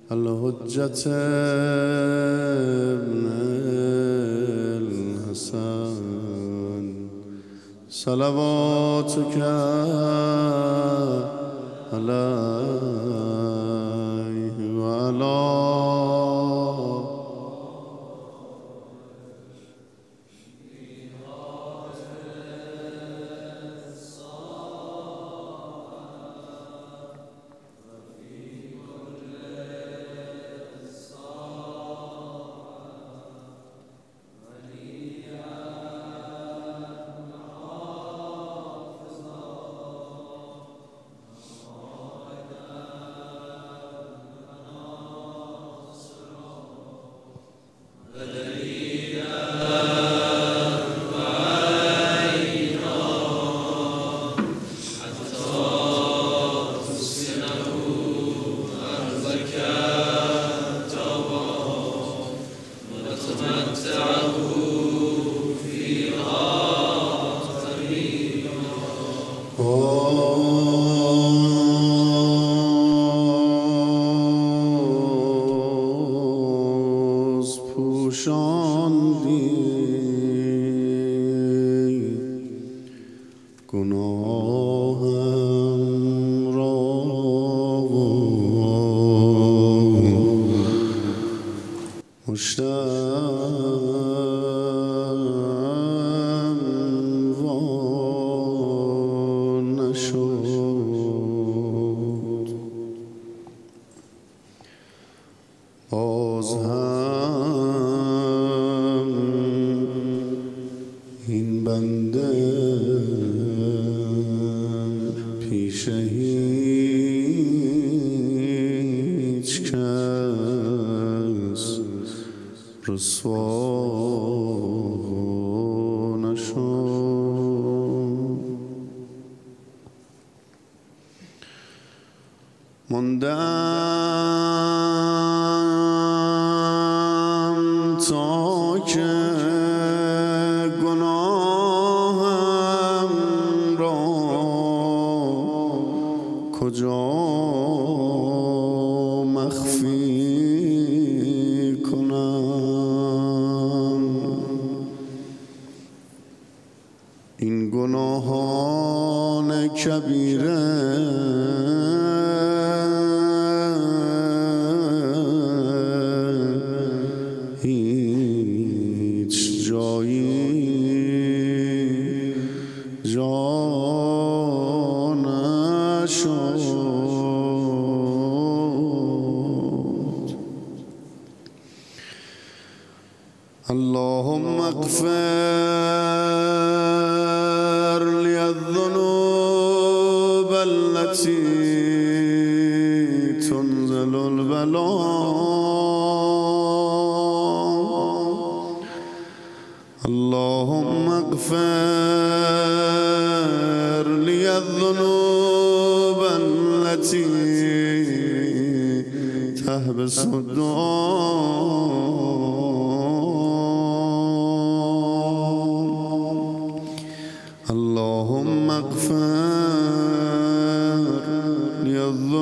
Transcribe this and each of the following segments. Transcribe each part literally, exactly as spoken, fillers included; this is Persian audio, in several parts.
الحجة ابن الحسن صلواتك عليه وعلى پوشاندی گناهم را مشتم وان نشد باز هم این بنده پیش هیچ کس رسوا نشد ماندم تا که گناهم را کجا مخفی کنم این گناهان کبیره هیچ جایی جا نشد اللهم اغفر لي الذنوب التي تنزل البلاء اللهم اغفر لي الذنوب التي تحبس الدعاء اللهم اغفر لي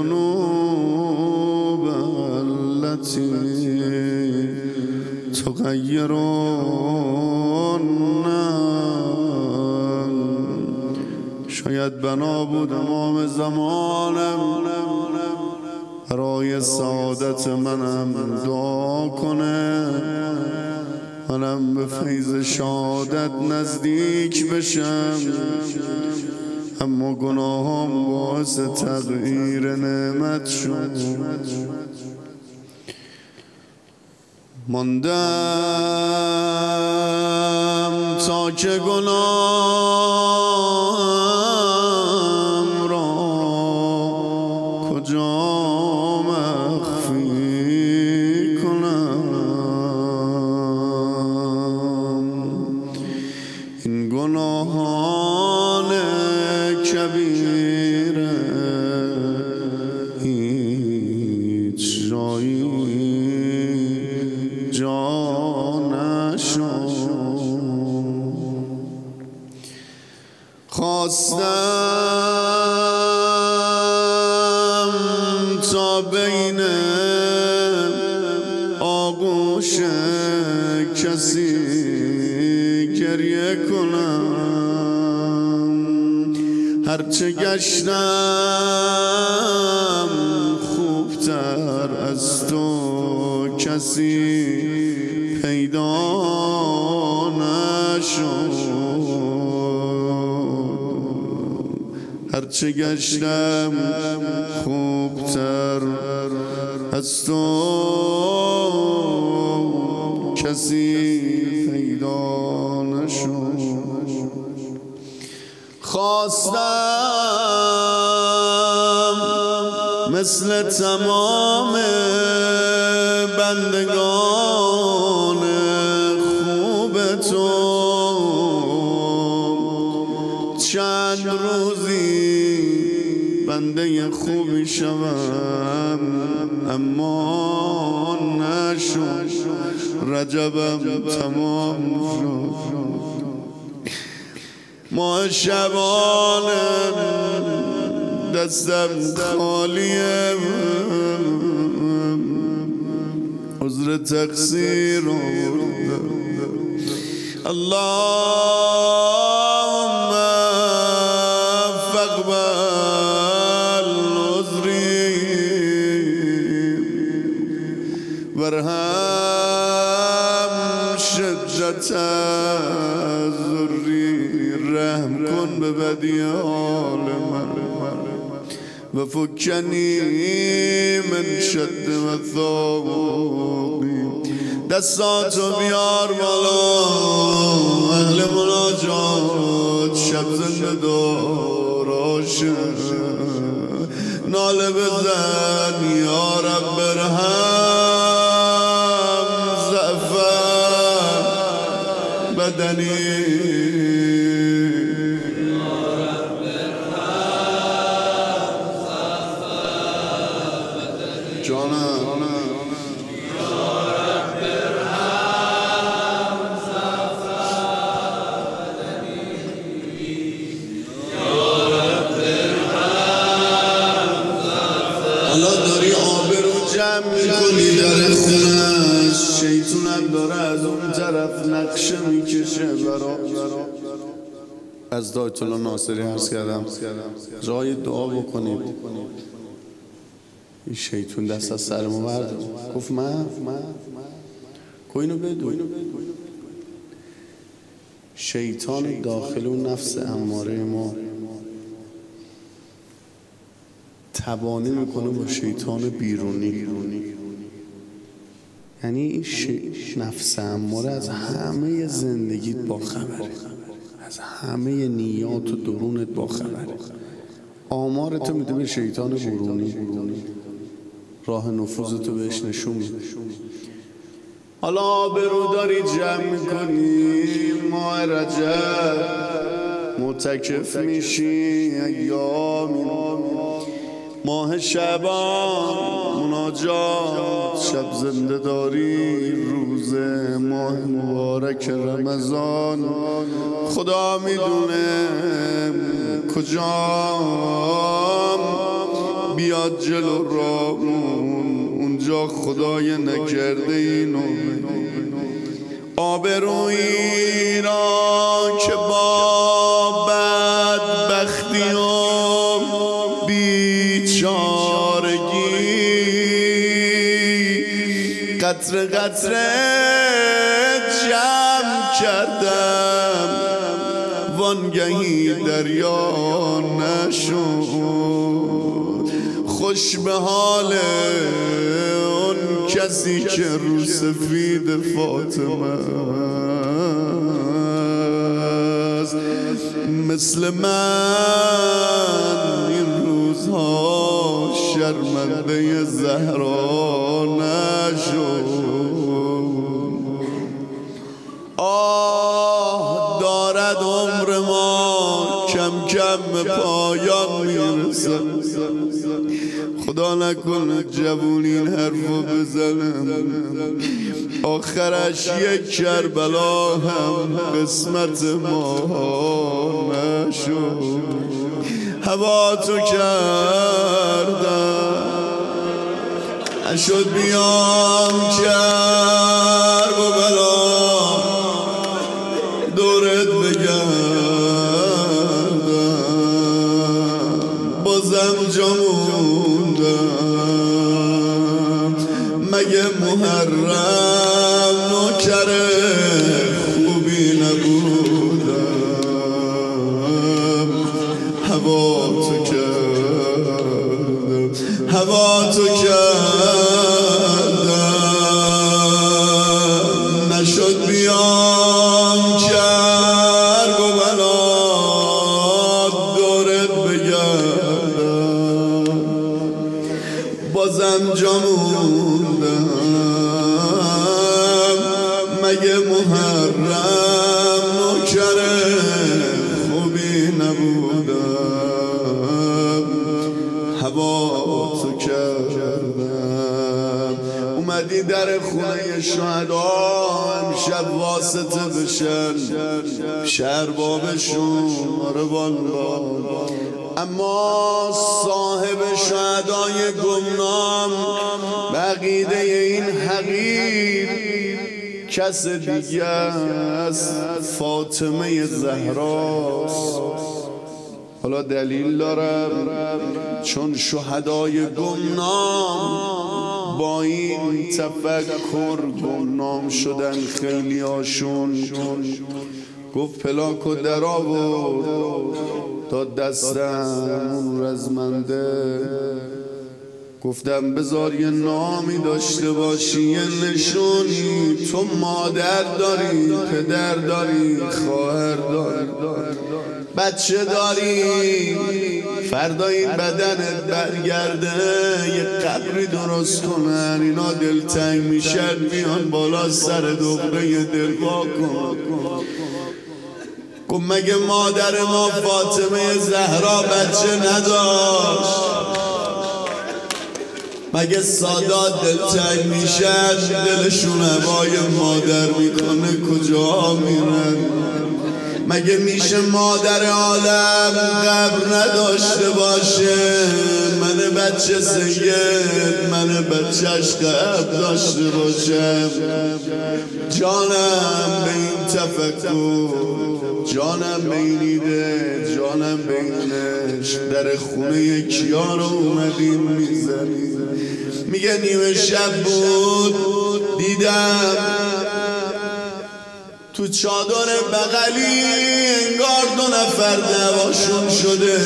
الذنوب التي تغير شاید بنا بود امام زمانم برای سعادت منم دعا کنه منم به فیض شهادت نزدیک بشم اما گناهام باعث تغییر نعمت شد ماندم تا که گناهم را کجا مخفی کنم این گناهان کبیره هیچ جایی جا نشد خواستم تا بین کسی گریه کنم. هرچه گشتم خوبتر از تو کسی پیدا نشد. هرچه گشتم خوبتر از تو کسی پیدا نشد. خواستم مثل تمام بندگان خوب تو چند روزی بنده خوبی شوم، اما نشد. رجبم تمام شد، ماه شبانم دستم خالیه، عذر تقصیر آوردم. اللهم فاقبل عذری وارحم شدت ضری. رحم کن به بدیال من و فکنی من شد و ثاقی. دستاتو بیار بالا اهل مناجات، شب زنده دار عاشق ناله بزن یا رب ارحم ضعف بدنی. حالا داری آبرو جمع میکنی در خونش، شیطونم داره از اون طرف نقشه میکشه برا. از آیت الله ناصری عرض کردم جای دعا بکنید. این شیطون دست از سر ما برد، گفت من کو اینو بدون. شیطان داخل اون نفس اماره ما تبانی میکنه با شیطان بیرونی. یعنی این نفس اماره از همه زندگیت با خبره، از همه نیات و درونت با خبره. آمارتو میده به شیطان بیرونی، راه نفوذتو بهش نشون میده. حالا برو داری جمع میکنی، ماه رجب معتکف میشی ایامی، ماه شعبان مناجات، شب زنده داری، روز ماه مبارک رمضان. خدا میدونه کجام بیاد جلو رامون، اونجا خدای نکرده اینو. آبرویی را که با بدبختی و بیچارگی قطره قطره جمع کردم، وانگهی دریا نشد. خوش به حال اون کسی که رو سفید فاطمه است. مثل من این روزها شرمنده زهرا نشد. آه دارد عمر ما کم کم به پایان میرسد. خدا نکنه جوونی این حرفو بزنم، آخرش یک کربلا هم قسمت ما نشد. هوا تو کردم نشد بیام کرب و بلا، بازم جا موندم، مگه محرم نوکر خوبی نبودم. هوا تو کردم، هوا تو کردم، نشد بیام کرد و بلا دورت بگردم. بازم جا موندم، مگه محرم نوکر خوبی نبودم. هوا تو کردم. اومدی در خونه شهدا امشب واسطه بشن شهر بابشون. آره والا، اما صاحب شهدای گمنام بقیده این حقیر کس دیگه است، فاطمه زهراست. حالا دلیل دارم، چون شهدای گمنام با این تفکر گمنام شدن خیلی هاشون. گفت پلاک و در آورد تا دستم اون رزمنده. گفتم بذار یه نامی داشته باشی، یه نشونی. تو مادر داری، پدر داری، خواهر داری، بچه داری. فردا این بدنت برگرده یه قبری درست کنن، اینا دلتنگ میشن میان بالا سر دغره دل وا کن. گفت مگه مادر ما فاطمه زهرا بچه نداشت؟ مگه سادات دلتنگ میشن دلشون هوای مادر میکنه کجا میرن؟ مگه میشه مادر عالم قبر نداشته باشه؟ من بچه سید، من بچهش قبر داشته باشم. جانم به این تفکر، جانم به این ایده، جانم به این عشق. در خونه کیا رو اومدیم میزنیم؟ میگه نیمه شب بود دیدم تو چادر بغلی انگار دو نفر دعواشون شده.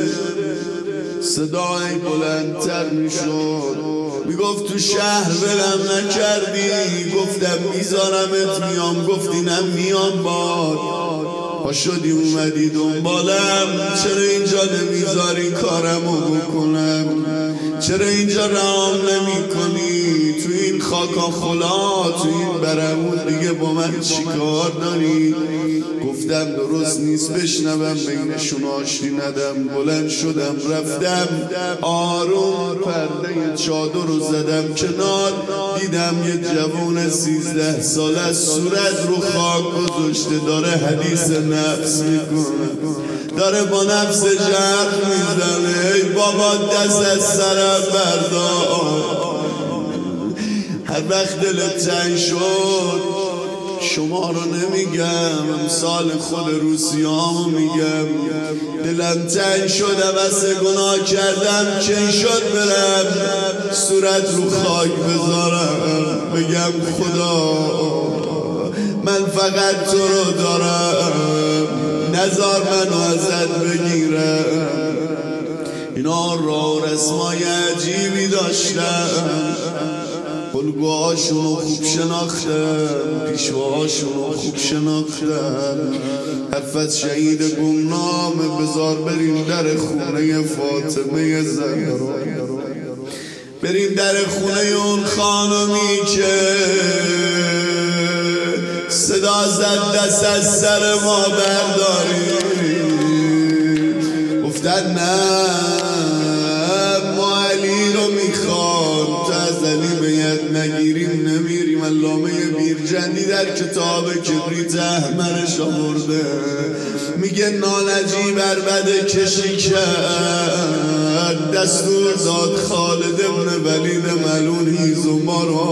صدای بلندتر میشد، میگفت تو شهر ولم نکردی. گفتم میذارمت میام، گفتی نه میام باد. پا شدی اومدی دنبالم، چرا اینجا نمیذاری کارمو بکنم؟ چرا اینجا رام نمی کنی؟ تو این خاکا خلا، تو این برمون دیگه با من چی کار داری؟ گفتم درست نیست بشنوم، بینشون آشتی ندم. بلند شدم رفتم آروم پرده چادر رو زدم کنار. دیدم یه جوان سیزده ساله صورت رو خاک گذاشته داره حدیث نفس میکنه، داره با نفس جرق میزنه. ای بابا دست از سرم بردار. هر وقت دلت تنگ شد شما رو نمیگم، امثال خود روسیامو میگم. دلم تنگ شد عوض گناه کردم، چه شد برم صورت رو خاک بذارم بگم خدا من فقط تو رو دارم، نزار منو ازت بگیرم. اینا راه و رسمای عجیبی داشتم، الگوهاشونو خوب شناختم، پیشواهاشونو خوب شناختم. حرفت شهید گمنامه، بذار بریم در خونه فاطمه زهرا، بریم در خونه اون خانمی که صدا زد دست از سر ما برداری. گفتن نه ما علی رو میخوام، تا از علی بیعت نگیریم نمیریم. علامه بیرجندی در کتاب کبریت احمرش آورده، میگه نالجی بر بد کشی کرد، دستور داد خالد ابن ولید ملعون هیزم رو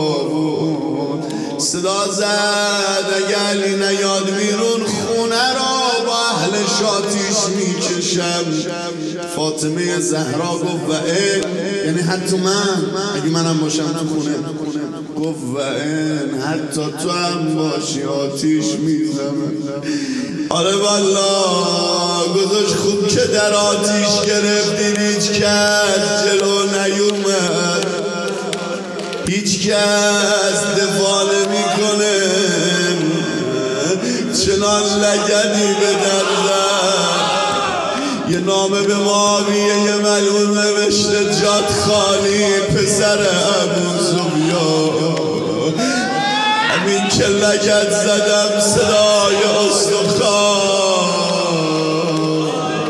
آورد. صدا زد اگه علی نیاد بیرون خونه را با اهلش آتیش میکشم. فاطمه زهرا گفت و این، یعنی حتی من اگه منم باشم تو خونه، گفت و این حتی تو هم باشی آتیش میزنم. آره والا گذاشت خوب که در آتیش گرفتین، هیچ کس جلو نیومد، هیچ کس دفاع نمی کنه، چنان لگدی به در زد. یه نامه به معاویه یه ملعون نوشته جات خالی پسر ابو سفیان. همین که لگد زدم صدای استخوان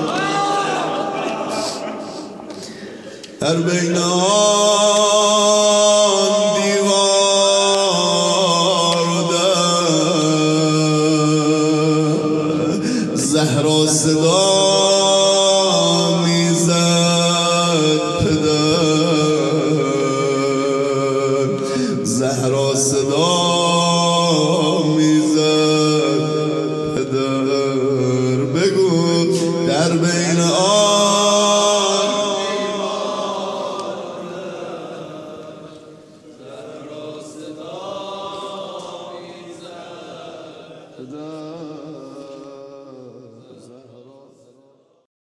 در بین آن دیوار در زهرا صدا میزد پدر، زهرا صدا میزد پدر. بگو در بین آن